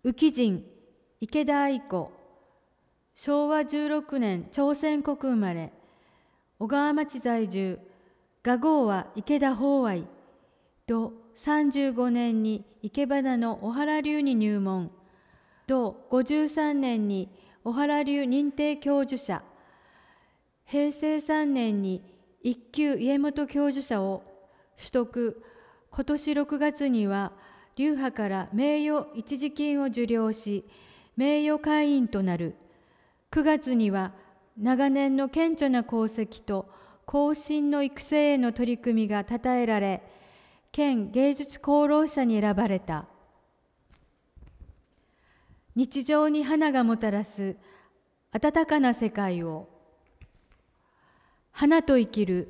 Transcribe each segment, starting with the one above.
宇木人、池田愛子、昭和16年朝鮮国生まれ、小川町在住、画号は池田法愛、同35年に生け花の小原流に入門、同53年に小原流認定教授者、平成3年に一級家元教授者を取得、今年6月には流派から名誉一時金を受領し、名誉会員となる。9月には長年の顕著な功績と後進の育成への取り組みが称えられ、県芸術功労者に選ばれた。日常に花がもたらす温かな世界を。花と生きる。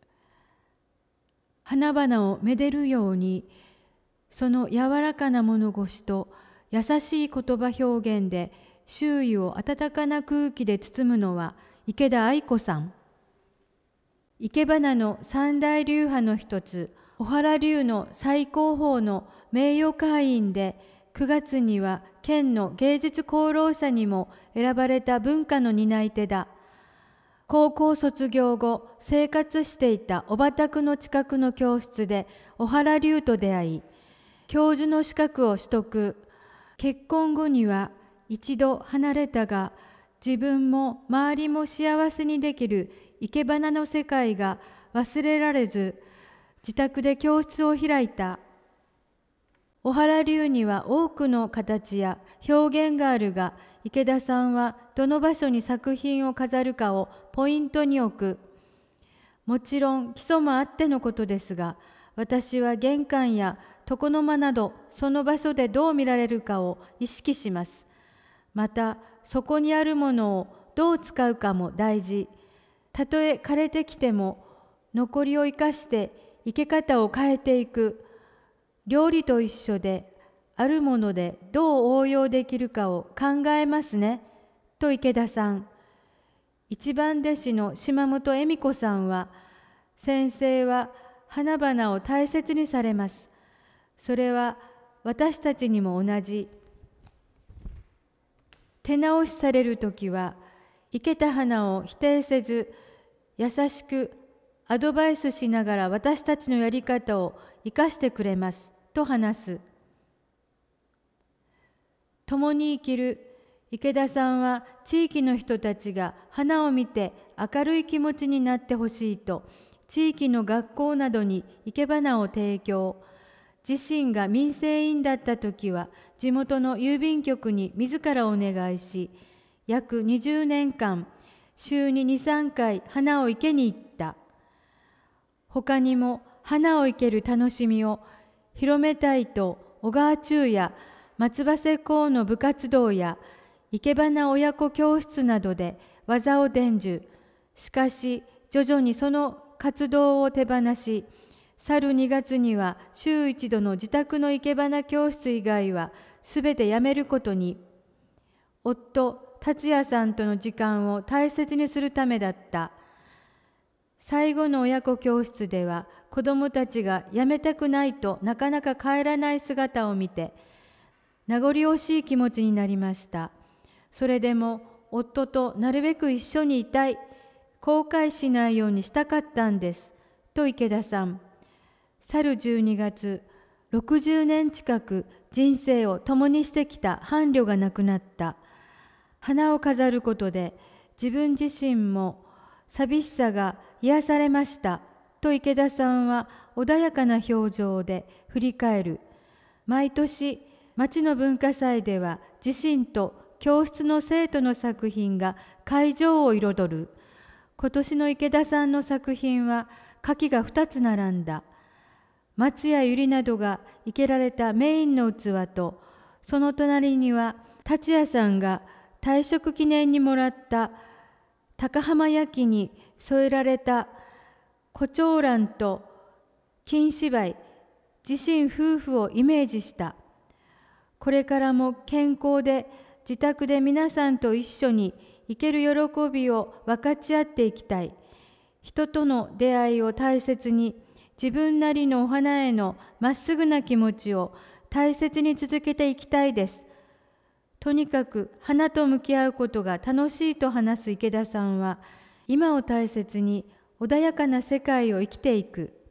花々をめでるように、その柔らかな物腰と優しい言葉表現で周囲を温かな空気で包むのは池田愛子さん。生け花の三大流派の一つ、小原流の最高峰の名誉会員で、9月には県の芸術功労者にも選ばれた文化の担い手だ。高校卒業後、生活していた小畑区の近くの教室で小原流と出会い、教授の資格を取得。結婚後には一度離れたが、自分も周りも幸せにできる生け花の世界が忘れられず、自宅で教室を開いた。小原流には多くの形や表現があるが、池田さんはどの場所に作品を飾るかをポイントに置く。もちろん基礎もあってのことですが、私は玄関や床の間などその場所でどう見られるかを意識します。また、そこにあるものをどう使うかも大事。たとえ枯れてきても、残りを生かして生け方を変えていく。料理と一緒で、あるものでどう応用できるかを考えますね、と池田さん。一番弟子の島本恵美子さんは、先生は花々を大切にされます。それは私たちにも同じ。手直しされるときは、生けた花を否定せず、優しくアドバイスしながら私たちのやり方を生かしてくれます、と話す。共に生きる池田さんは、地域の人たちが花を見て明るい気持ちになってほしいと、地域の学校などに生け花を提供。自身が民生委員だった時は、地元の郵便局に自らお願いし、約20年間、週に2、3回花を生けに行った。他にも花を生ける楽しみを広めたいと、小川中や松葉瀬港の部活動や生け花親子教室などで技を伝授。しかし、徐々にその活動を手放し、去る2月には週1度の自宅の生け花教室以外はすべてやめることに。夫、達也さんとの時間を大切にするためだった。最後の親子教室では、子どもたちがやめたくないとなかなか帰らない姿を見て、名残惜しい気持ちになりました。それでも夫となるべく一緒にいたい、後悔しないようにしたかったんです、と池田さん。去る12月、60年近く人生を共にしてきた伴侶が亡くなった。花を飾ることで自分自身も寂しさが癒されました、と池田さんは穏やかな表情で振り返る。毎年、町の文化祭では自身と教室の生徒の作品が会場を彩る。今年の池田さんの作品は花器が2つ並んだ。松や百合などが生けられたメインの器と、その隣には達也さんが退職記念にもらった高浜焼に添えられた胡蝶蘭と金芝居、自身夫婦をイメージした。これからも健康で自宅で皆さんと一緒に生ける喜びを分かち合っていきたい。人との出会いを大切に、自分なりのお花へのまっすぐな気持ちを大切に続けていきたいです。 とにかく花と向き合うことが楽しいと話す池田さんは、今を大切に穏やかな世界を生きていく